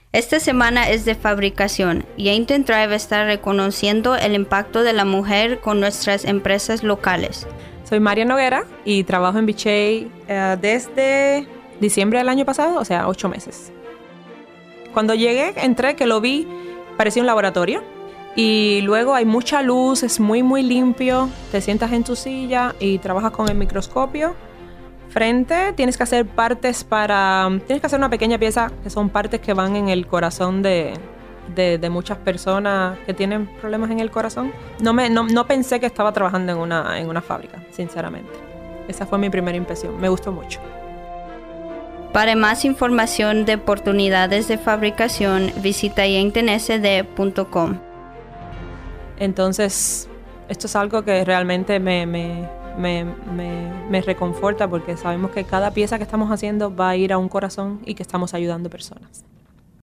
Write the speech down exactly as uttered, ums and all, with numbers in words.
Esta semana es de fabricación y Yankton Drive está reconociendo el impacto de la mujer con nuestras empresas locales. Soy María Noguera y trabajo en Vichay uh, desde diciembre del año pasado, o sea, ocho meses. Cuando llegué, entré, que lo vi, parecía un laboratorio. Y luego hay mucha luz, es muy, muy limpio. Te sientas en tu silla y trabajas con el microscopio. Frente, tienes que hacer partes para... Tienes que hacer una pequeña pieza que son partes que van en el corazón de, de, de muchas personas que tienen problemas en el corazón. No, me, no, no pensé que estaba trabajando en una, en una fábrica, sinceramente. Esa fue mi primera impresión. Me gustó mucho. Para más información de oportunidades de fabricación, visita yankton s d punto com. Entonces, esto es algo que realmente me... me Me, me, me reconforta porque sabemos que cada pieza que estamos haciendo va a ir a un corazón y que estamos ayudando personas.